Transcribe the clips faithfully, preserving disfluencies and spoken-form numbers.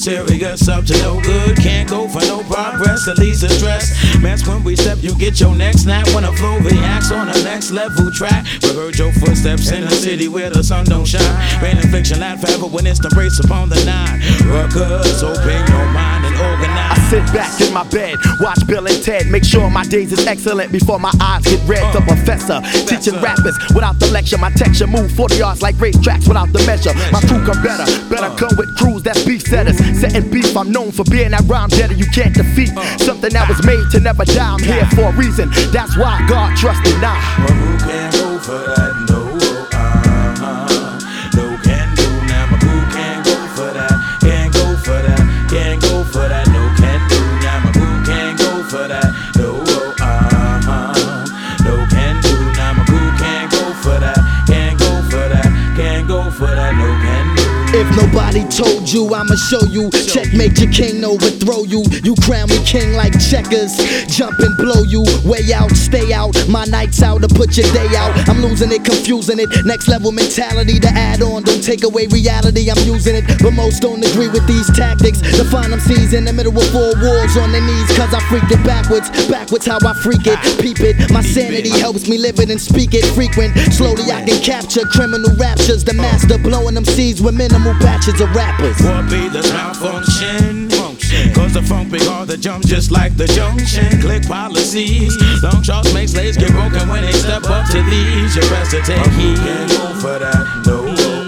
serious up to no good. Can't go for no progress, at least address. Mess when we step, you get your neck snap. When a flow reacts on the next level track. Reheard your footsteps in a city where the sun don't shine. Rain and fiction laugh forever when it's the race upon the nine. Ruckus, open your mind and organize. I sit back in my bed, watch Bill and Ted. Make sure my days is excellent before my eyes get red. The professor, teaching rappers without the lecture. My texture move forty yards like racetracks without the measure. My crew come better, better come with crews that's beef setters. Setting beef, I'm known for being that rhyme getter you can't defeat. Something that was made to never die, I'm here for a reason. That's why God trusted now. Well, who can go for that? No, uh-huh. No can do now, but who can go for that? Can't go for that, can't go for that. No can do now, but who can go for that? No, uh-huh. No can do now, but who can go for that? Can't go for that, can't go for that. No can do. If nobody told you, I'ma show you. Checkmate your king, overthrow you. You crown me king like checkers. Jump and blow you. Way out, stay out. My nights out to put your day out. I'm losing it, confusing it. Next level mentality to add on. Don't take away reality, I'm using it. But most don't agree with these tactics. To find them C's in the middle of four walls on their knees. Cause I freaked it backwards. Backwards how I freak it. Peep it. My sanity helps me live it and speak it frequent. Slowly I can capture criminal raptures. The master blowing them C's with minimal batches of rappers. What be the malfunction? Cause the funk big hard to jump just like the junction. Click policies. Long shots make slaves get broken when they step up to these. You best to take heed. Can't go for that. No,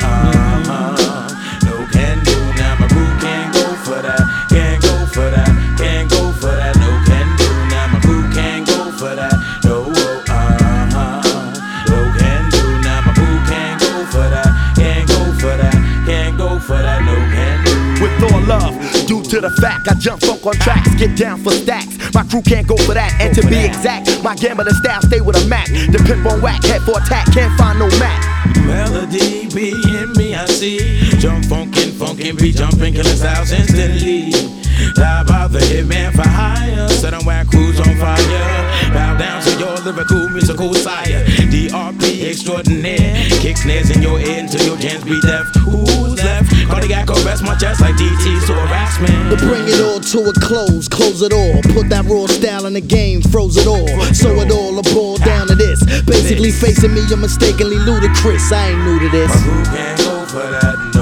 uh-huh. No can do now, but who can't go for that? Can't go for that. Can't go for that. No can do now, but who can't go for that? No, uh-huh. No can do now, but who can't go for that? Can't go for that. Can't go for that. No can do. With all love, due to the fact I jump funk on tracks, get down for stacks. My crew can't go for that, and to be exact, my gambling style stay with a Mac. The pimp on whack, head for attack, can't find no Mac. Melody be in me, I see. Jump funkin', funkin', be jumping, killing styles instantly. Die by the hitman for hire. Set on whack crews on fire. Bow down to your lyrical, musical sire. D R P extraordinaire. Kick snares in your ear until your jams be deaf. Who's left? Cardiac arrest my chest like D T's to harassment. To bring it all to a close, close it all. Put that raw style in the game, froze it all. So it all, a ball down to this. Basically facing me, you're mistakenly ludicrous. I ain't new to this. But who can go for that? No.